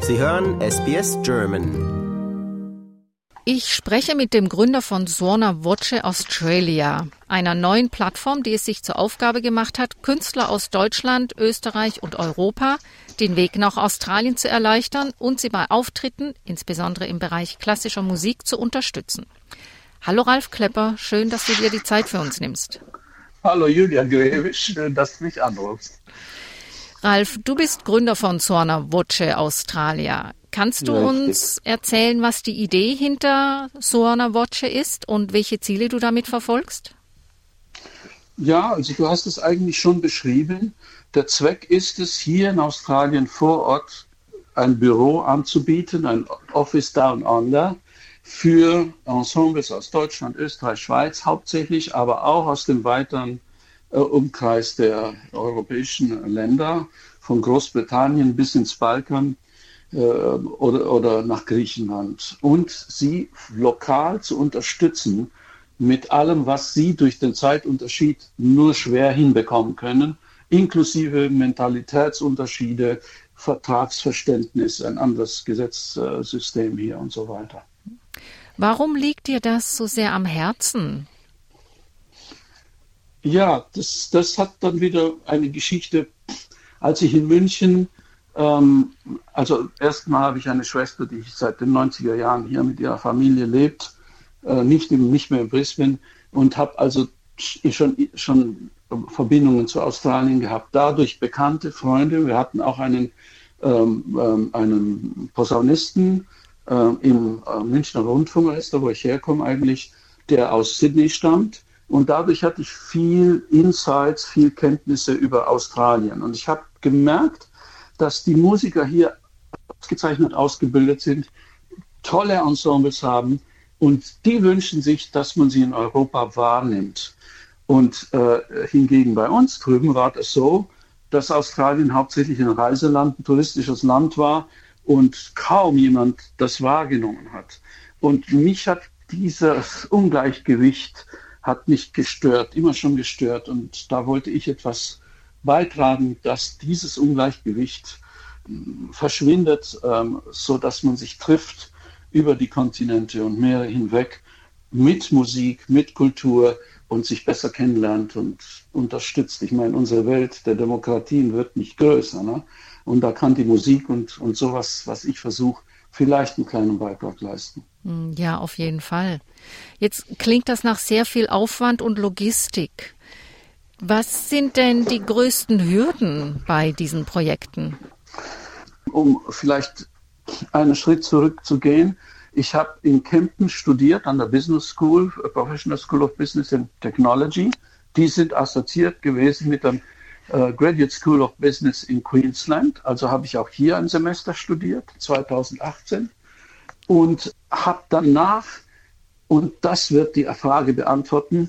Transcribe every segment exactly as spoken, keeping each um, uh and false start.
Sie hören S B S German. Ich spreche mit dem Gründer von Suona Voce Australia, einer neuen Plattform, die es sich zur Aufgabe gemacht hat, Künstler aus Deutschland, Österreich und Europa den Weg nach Australien zu erleichtern und sie bei Auftritten, insbesondere im Bereich klassischer Musik, zu unterstützen. Hallo Ralf Klepper, schön, dass du dir die Zeit für uns nimmst. Hallo Julia Grewisch, schön, dass du mich anrufst. Ralf, du bist Gründer von Suona Voce Australia. Kannst du Richtig. uns erzählen, was die Idee hinter Suona Voce ist und welche Ziele du damit verfolgst? Ja, also du hast es eigentlich schon beschrieben. Der Zweck ist es, hier in Australien vor Ort ein Büro anzubieten, ein Office Down Under, für Ensembles aus Deutschland, Österreich, Schweiz hauptsächlich, aber auch aus dem weiteren äh, Umkreis der europäischen Länder, von Großbritannien bis ins Balkan äh, oder, oder nach Griechenland. Und sie lokal zu unterstützen mit allem, was sie durch den Zeitunterschied nur schwer hinbekommen können, inklusive Mentalitätsunterschiede, Vertragsverständnis, ein anderes Gesetzessystem hier und so weiter. Warum liegt dir das so sehr am Herzen? Ja, das, das hat dann wieder eine Geschichte. Als ich in München, ähm, also erstmal habe ich eine Schwester, die seit den neunziger Jahren hier mit ihrer Familie lebt, äh, nicht, im, nicht mehr in Brisbane, und habe also schon, schon Verbindungen zu Australien gehabt. Dadurch bekannte Freunde. Wir hatten auch einen, ähm, einen Posaunisten, Uh, im uh, Münchner Rundfunkorchester, wo ich herkomme eigentlich, der aus Sydney stammt. Und dadurch hatte ich viel Insights, viel Kenntnisse über Australien. Und ich habe gemerkt, dass die Musiker hier ausgezeichnet ausgebildet sind, tolle Ensembles haben und die wünschen sich, dass man sie in Europa wahrnimmt. Und uh, hingegen bei uns drüben war das so, dass Australien hauptsächlich ein Reiseland, ein touristisches Land war, und kaum jemand das wahrgenommen hat. Und mich hat dieses Ungleichgewicht hat mich gestört, immer schon gestört. Und da wollte ich etwas beitragen, dass dieses Ungleichgewicht verschwindet, ähm, so dass man sich trifft über die Kontinente und Meere hinweg mit Musik, mit Kultur und sich besser kennenlernt und unterstützt. Ich meine, unsere Welt der Demokratien wird nicht größer, ne? Und da kann die Musik und, und sowas, was ich versuche, vielleicht einen kleinen Beitrag leisten. Ja, auf jeden Fall. Jetzt klingt das nach sehr viel Aufwand und Logistik. Was sind denn die größten Hürden bei diesen Projekten? Um vielleicht einen Schritt zurückzugehen. Ich habe in Kempten studiert, an der Business School, Professional School of Business and Technology. Die sind assoziiert gewesen mit dem Uh, Graduate School of Business in Queensland, also habe ich auch hier ein Semester studiert, zweitausendachtzehn, und habe danach, und das wird die Frage beantworten,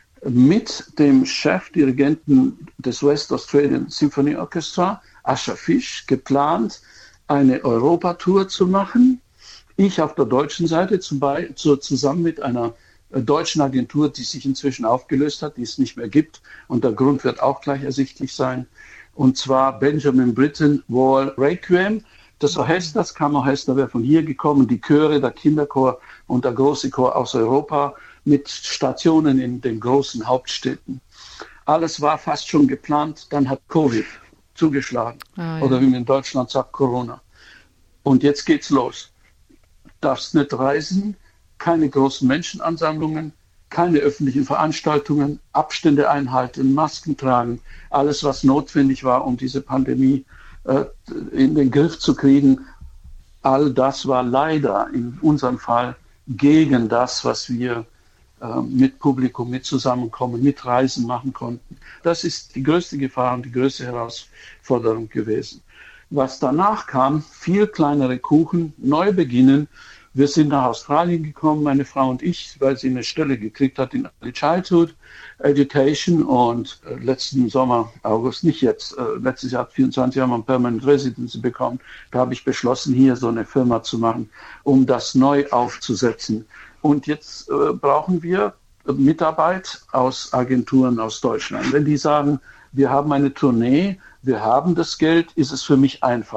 mit dem Chefdirigenten des West Australian Symphony Orchestra, Asher Fish, geplant, eine Europatour zu machen. Ich auf der deutschen Seite zum Be- zu, zusammen mit einer deutschen Agentur, die sich inzwischen aufgelöst hat, die es nicht mehr gibt. Und der Grund wird auch gleich ersichtlich sein. Und zwar Benjamin Britten War Requiem. Das Orchester, das Kammerorchester wäre von hier gekommen, die Chöre, der Kinderchor und der große Chor aus Europa mit Stationen in den großen Hauptstädten. Alles war fast schon geplant, dann hat Covid zugeschlagen. Ah, ja. Oder wie man in Deutschland sagt, Corona. Und jetzt geht's los. Darfst nicht reisen, keine großen Menschenansammlungen, keine öffentlichen Veranstaltungen, Abstände einhalten, Masken tragen, alles, was notwendig war, um diese Pandemie äh, in den Griff zu kriegen. All das war leider in unserem Fall gegen das, was wir äh, mit Publikum, mit Zusammenkommen, mit Reisen machen konnten. Das ist die größte Gefahr und die größte Herausforderung gewesen. Was danach kam, viel kleinere Kuchen, neu beginnen. Wir sind nach Australien gekommen, meine Frau und ich, weil sie eine Stelle gekriegt hat in Early Childhood Education, und äh, letzten Sommer, August, nicht jetzt, äh, letztes Jahr vierundzwanzig haben wir ein Permanent Residency bekommen. Da habe ich beschlossen, hier so eine Firma zu machen, um das neu aufzusetzen. Und jetzt äh, brauchen wir Mitarbeit aus Agenturen aus Deutschland. Wenn die sagen, wir haben eine Tournee, wir haben das Geld, ist es für mich einfach.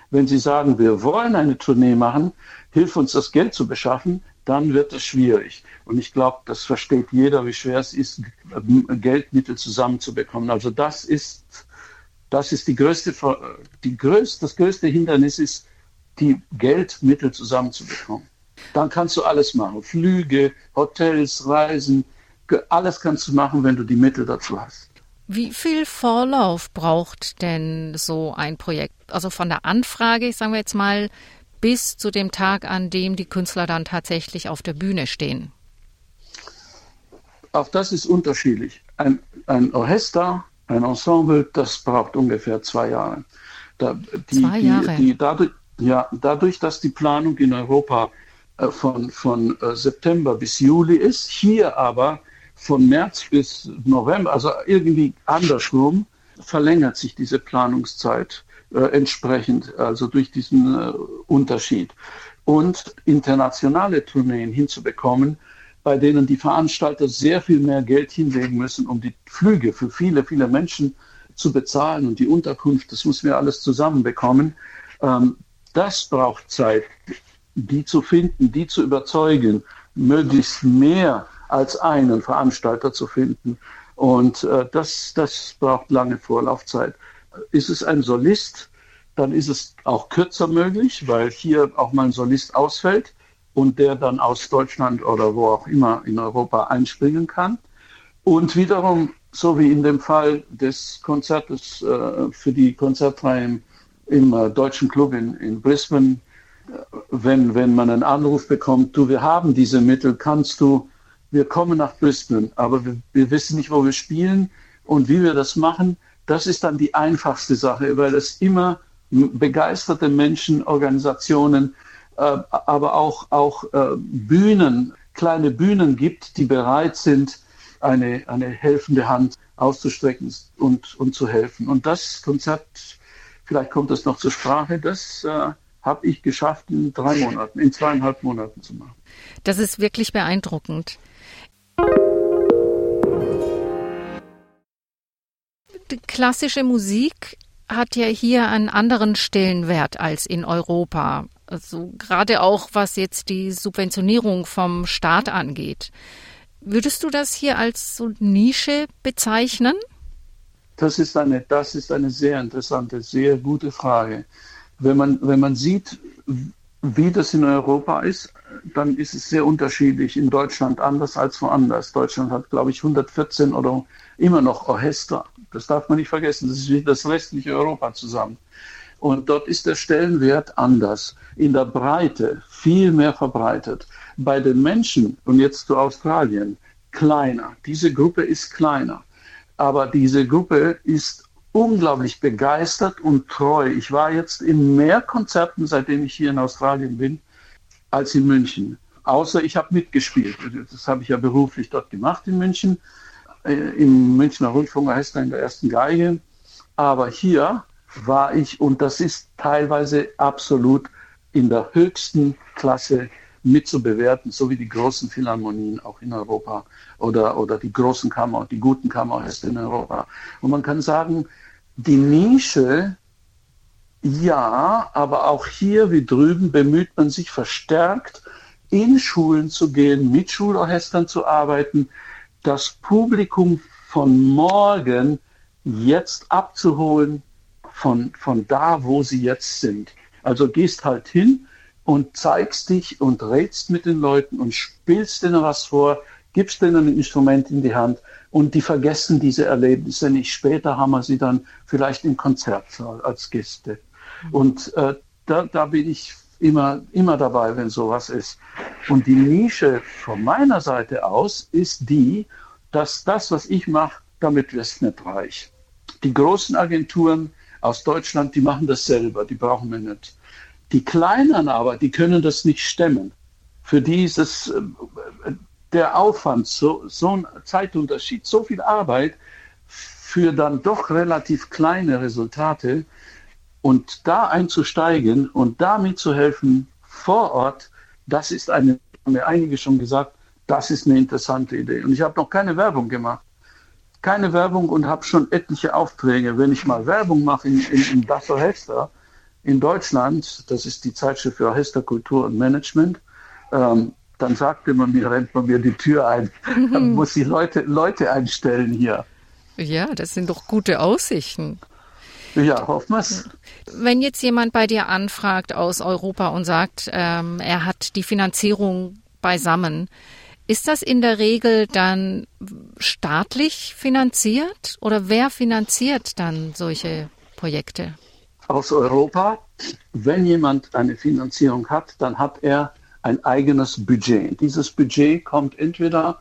Wenn Sie sagen, wir wollen eine Tournee machen, hilf uns das Geld zu beschaffen, dann wird es schwierig. Und ich glaube, das versteht jeder, wie schwer es ist, Geldmittel zusammenzubekommen. Also das ist, das ist die größte, die größte, das größte Hindernis ist, die Geldmittel zusammenzubekommen. Dann kannst du alles machen. Flüge, Hotels, Reisen, alles kannst du machen, wenn du die Mittel dazu hast. Wie viel Vorlauf braucht denn so ein Projekt? Also von der Anfrage, sagen wir jetzt mal, bis zu dem Tag, an dem die Künstler dann tatsächlich auf der Bühne stehen? Auch das ist unterschiedlich. Ein, ein Orchester, ein Ensemble, das braucht ungefähr zwei Jahre. Da, die, zwei Jahre? Die, die, dadurch, ja, dadurch, dass die Planung in Europa äh, von, von äh, September bis Juli ist, hier aber von März bis November, also irgendwie andersrum, verlängert sich diese Planungszeit äh, entsprechend, also durch diesen äh, Unterschied. Und internationale Tourneen hinzubekommen, bei denen die Veranstalter sehr viel mehr Geld hinlegen müssen, um die Flüge für viele, viele Menschen zu bezahlen und die Unterkunft, das müssen wir alles zusammenbekommen. Ähm, das braucht Zeit, die zu finden, die zu überzeugen, möglichst mehr als einen Veranstalter zu finden. Und äh, das, das braucht lange Vorlaufzeit. Ist es ein Solist, dann ist es auch kürzer möglich, weil hier auch mal ein Solist ausfällt und der dann aus Deutschland oder wo auch immer in Europa einspringen kann. Und wiederum, so wie in dem Fall des Konzertes äh, für die Konzertreihe im, im äh, Deutschen Club in, in Brisbane, äh, wenn, wenn man einen Anruf bekommt, du, wir haben diese Mittel, kannst du, wir kommen nach Brisbane, aber wir, wir wissen nicht, wo wir spielen und wie wir das machen. Das ist dann die einfachste Sache, weil es immer begeisterte Menschen, Organisationen, äh, aber auch, auch äh, Bühnen, kleine Bühnen gibt, die bereit sind, eine, eine helfende Hand auszustrecken und, und zu helfen. Und das Konzept, vielleicht kommt das noch zur Sprache, das äh, habe ich geschafft in drei Monaten, in zweieinhalb Monaten zu machen. Das ist wirklich beeindruckend. Die klassische Musik hat ja hier einen anderen Stellenwert als in Europa. Also gerade auch, was jetzt die Subventionierung vom Staat angeht. Würdest du das hier als so Nische bezeichnen? Das ist eine, das ist eine sehr interessante, sehr gute Frage. Wenn man, wenn man sieht, wie das in Europa ist, dann ist es sehr unterschiedlich. In Deutschland anders als woanders. Deutschland hat, glaube ich, hundertvierzehn oder immer noch Orchester. Das darf man nicht vergessen. Das ist wie das restliche Europa zusammen. Und dort ist der Stellenwert anders. In der Breite viel mehr verbreitet. Bei den Menschen, und jetzt zu Australien, kleiner. Diese Gruppe ist kleiner. Aber diese Gruppe ist unglaublich begeistert und treu. Ich war jetzt in mehr Konzerten, seitdem ich hier in Australien bin, als in München. Außer ich habe mitgespielt. Das habe ich ja beruflich dort gemacht in München. Im Münchner Rundfunkorchester in der ersten Geige. Aber hier war ich, und das ist teilweise absolut in der höchsten Klasse mitzubewerten, so wie die großen Philharmonien auch in Europa oder, oder die großen Kammer, die guten Kammerorchester in Europa. Und man kann sagen, die Nische, ja, aber auch hier wie drüben bemüht man sich verstärkt, in Schulen zu gehen, mit Schulorchestern zu arbeiten, das Publikum von morgen jetzt abzuholen von, von da, wo sie jetzt sind. Also gehst halt hin und zeigst dich und redst mit den Leuten und spielst denen was vor, gibst denen ein Instrument in die Hand und die vergessen diese Erlebnisse nicht. Später haben wir sie dann vielleicht im Konzertsaal als Gäste. Und äh, da, da bin ich immer, immer dabei, wenn sowas ist. Und die Nische von meiner Seite aus ist die, dass das, was ich mache, damit wirst du nicht reich. Die großen Agenturen aus Deutschland, die machen das selber, die brauchen wir nicht. Die Kleinen aber, die können das nicht stemmen. Für die ist es äh, der Aufwand, so, so ein Zeitunterschied, so viel Arbeit für dann doch relativ kleine Resultate. Und da einzusteigen und da mitzuhelfen vor Ort, das ist eine, haben mir einige schon gesagt, das ist eine interessante Idee. Und ich habe noch keine Werbung gemacht. Keine Werbung und habe schon etliche Aufträge. Wenn ich mal Werbung mache in, in, in das Orchester, in Deutschland, das ist die Zeitschrift für Orchesterkultur und Management, ähm, dann sagte man mir, rennt man mir die Tür ein, dann muss ich Leute, Leute einstellen hier. Ja, das sind doch gute Aussichten. Ja, hoffen wir es. Wenn jetzt jemand bei dir anfragt aus Europa und sagt, ähm, er hat die Finanzierung beisammen, ist das in der Regel dann staatlich finanziert oder wer finanziert dann solche Projekte? Aus Europa, wenn jemand eine Finanzierung hat, dann hat er ein eigenes Budget. Dieses Budget kommt entweder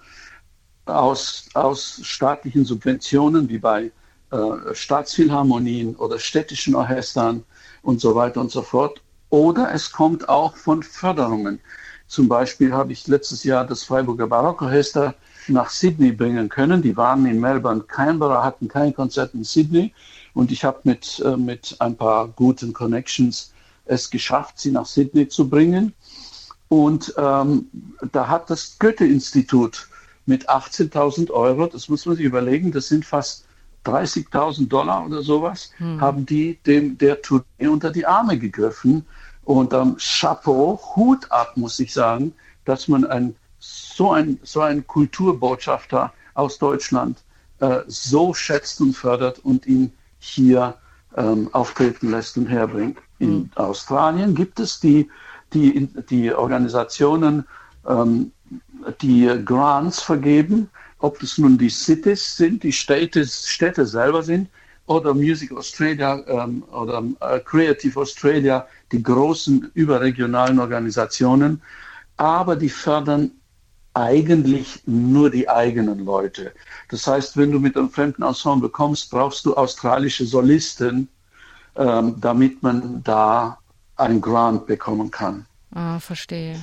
aus, aus staatlichen Subventionen, wie bei äh, Staatsphilharmonien oder städtischen Orchestern und so weiter und so fort, oder es kommt auch von Förderungen. Zum Beispiel habe ich letztes Jahr das Freiburger Barockorchester nach Sydney bringen können. Die waren in Melbourne, Canberra, hatten kein Konzert in Sydney. Und ich habe mit, äh, mit ein paar guten Connections es geschafft, sie nach Sydney zu bringen. Und ähm, da hat das Goethe-Institut mit achtzehntausend Euro, das muss man sich überlegen, das sind fast dreißigtausend Dollar oder sowas, hm. haben die dem der Tournee unter die Arme gegriffen. Und ähm, Chapeau, Hut ab, muss ich sagen, dass man ein, so ein so ein Kulturbotschafter aus Deutschland äh, so schätzt und fördert und ihn hier ähm, auftreten lässt und herbringt. In mhm. Australien gibt es die, die, die Organisationen, ähm, die Grants vergeben, ob das nun die Cities sind, die Städte, Städte selber sind, oder Music Australia ähm, oder äh, Creative Australia, die großen überregionalen Organisationen, aber die fördern eigentlich nur die eigenen Leute. Das heißt, wenn du mit einem fremden Ensemble kommst, brauchst du australische Solisten, ähm, damit man da einen Grant bekommen kann. Ah, verstehe.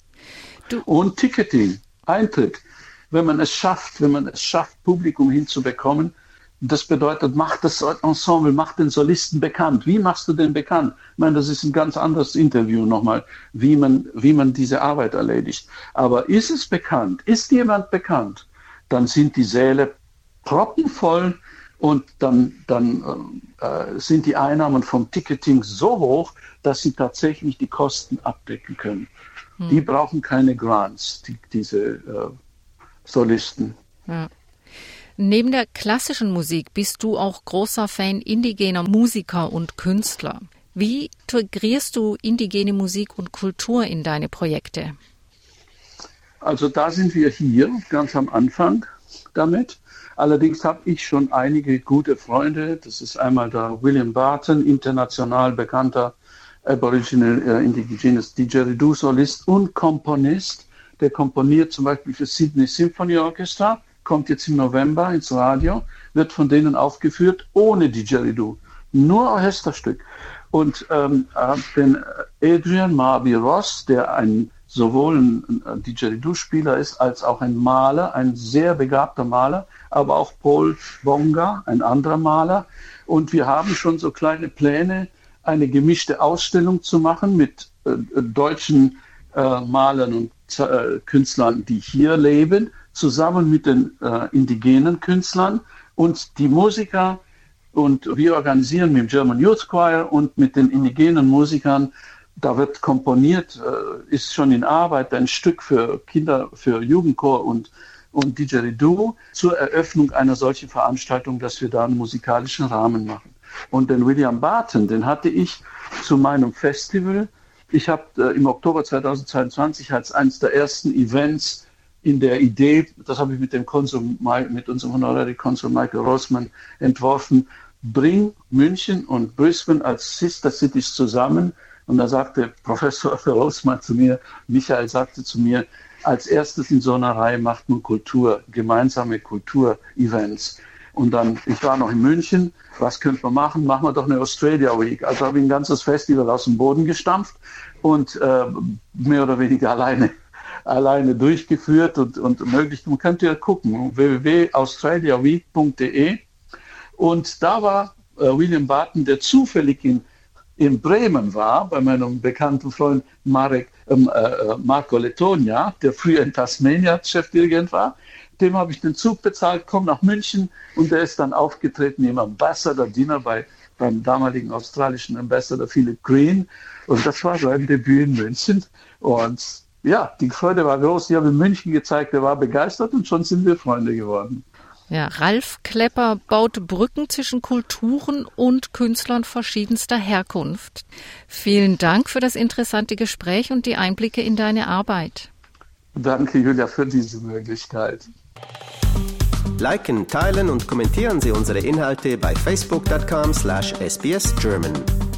Du Und Ticketing, Eintritt. Wenn man es schafft, wenn man es schafft, Publikum hinzubekommen, das bedeutet, mach das Ensemble, mach den Solisten bekannt. Wie machst du den bekannt? Ich meine, das ist ein ganz anderes Interview nochmal, wie man, wie man diese Arbeit erledigt. Aber ist es bekannt? Ist jemand bekannt? Dann sind die Säle proppenvoll und dann, dann äh, sind die Einnahmen vom Ticketing so hoch, dass sie tatsächlich die Kosten abdecken können. Hm. Die brauchen keine Grants, die, diese äh, Solisten. Ja. Neben der klassischen Musik bist du auch großer Fan indigener Musiker und Künstler. Wie integrierst du indigene Musik und Kultur in deine Projekte? Also da sind wir hier ganz am Anfang damit. Allerdings habe ich schon einige gute Freunde. Das ist einmal der William Barton, international bekannter Aboriginal äh, Indigenous Didgeridoo-Solist und Komponist. Der komponiert zum Beispiel für Sydney Symphony Orchestra. Kommt jetzt im November ins Radio, wird von denen aufgeführt, ohne Didgeridoo, nur Orchesterstück. Und ähm, den Adrian Marby Ross, der ein, sowohl ein, ein Didgeridoo-Spieler ist, als auch ein Maler, ein sehr begabter Maler, aber auch Paul Bonga, ein anderer Maler. Und wir haben schon so kleine Pläne, eine gemischte Ausstellung zu machen mit äh, deutschen äh, Malern und äh, Künstlern, die hier leben, zusammen mit den äh, indigenen Künstlern und die Musiker. Und wir organisieren mit dem German Youth Choir und mit den indigenen Musikern, da wird komponiert, äh, ist schon in Arbeit, ein Stück für Kinder, für Jugendchor und, und Didgeridoo zur Eröffnung einer solchen Veranstaltung, dass wir da einen musikalischen Rahmen machen. Und den William Barton, den hatte ich zu meinem Festival. Ich habe äh, im Oktober zweitausendzweiundzwanzig als eines der ersten Events in der Idee, das habe ich mit dem Konsul, mit unserem Honorary Konsul Michael Rossmann entworfen, bring München und Brisbane als Sister Cities zusammen. Und da sagte Professor Rossmann zu mir, Michael sagte zu mir, als erstes in so einer Reihe macht man Kultur, gemeinsame Kulturevents. Und dann, ich war noch in München, was könnte man machen? Machen wir doch eine Australia Week. Also habe ich ein ganzes Festival aus dem Boden gestampft und äh, mehr oder weniger alleine alleine durchgeführt und, und möglich, man könnte ja gucken, w w w punkt australia week punkt d e und da war äh, William Barton, der zufällig in, in Bremen war, bei meinem bekannten Freund Marek, ähm, äh, Marco Lettonia, der früher in Tasmania Chefdirigent war, dem habe ich den Zug bezahlt, komm nach München und der ist dann aufgetreten im Ambassador Dinner bei beim damaligen australischen Ambassador Philip Green. Und das war sein Debüt in München. Und ja, die Freude war groß. Ich habe in München gezeigt, er war begeistert und schon sind wir Freunde geworden. Ja, Ralf Klepper baut Brücken zwischen Kulturen und Künstlern verschiedenster Herkunft. Vielen Dank für das interessante Gespräch und die Einblicke in deine Arbeit. Danke, Julia, für diese Möglichkeit. Liken, teilen und kommentieren Sie unsere Inhalte bei facebook punkt com slash S B S German.